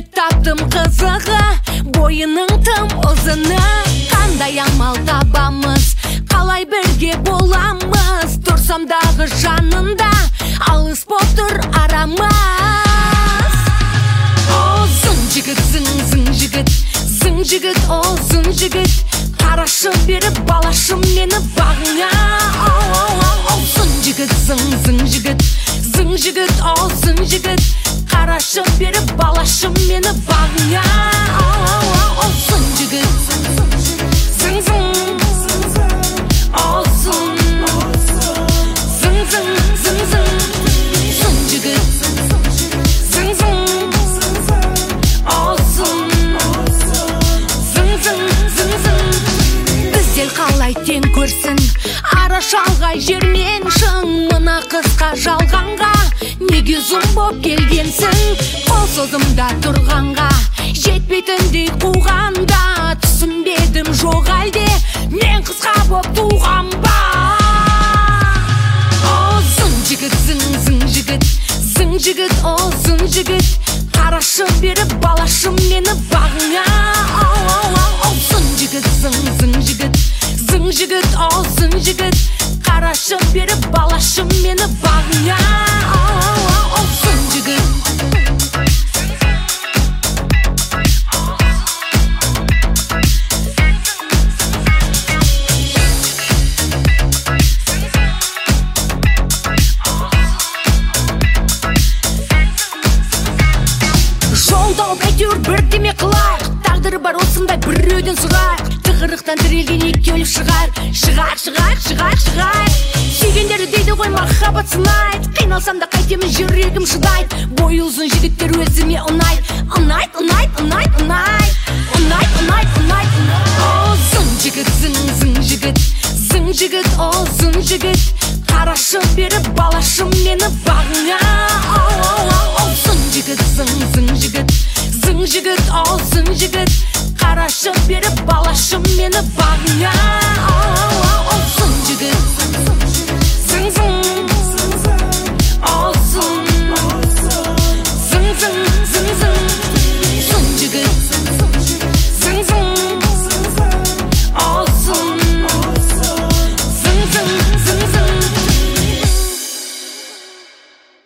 таптым қызығы, бойының тым ұзыны. Қандай амал табамыз, қалай бірге боламыз? Тұрсам дағы жанында, алыс боп тұр арамыз. О, зың жігіт, зың жігіт, зың жігіт, о, зың жігіт. Қарашы беріп балашым мені бағыңа. О, зың жігіт, зың жігіт, зың жігіт, о, зың жігіт. Қарашы беріп балашым мені бағыңа. О, зың жігіт, зың о, зың жігіт, зың о, зың. Біздер қалай тең көрсін, ара шалғай жермен шың. Мына қысқа жалғанға неге зұм боп келгенсің? Қол созымда тұрғанға, жетпейтіндей қуғанда. Түсінбедім жоқ әлде, мен қысқа боп туған ба? О, зың жігіт, зың жігіт, зың жігіт, о, зың жігіт. Қарашы беріп балашым мені бағыңа. О, зың жігіт, зың жігіт, зың жігіт, о, зың жігіт. Қарашы беріп балашым мені бағыңа. О, зың жігіт. Жолдау әйтеуір бірдеме қылайық, тағдыры бар осындай біреуден сұрайық. Тығырықтан тірелген екеулік шығайық. Сүйгендері дейді ғой махаббат сынайды. Қиналсам да қайтемін жүрегім шыдайды. Бойы ұзын жігіттер өзіме ұнайды. О, зың жігіт, зың жігіт, зың жігіт, о, зың жігіт. Қарашы беріп балашым мені бағыңа. О, зың жігіт, зың жігіт, зың жігіт, о, зың жігіт. Қарашы беріп балашым мені бағыңа.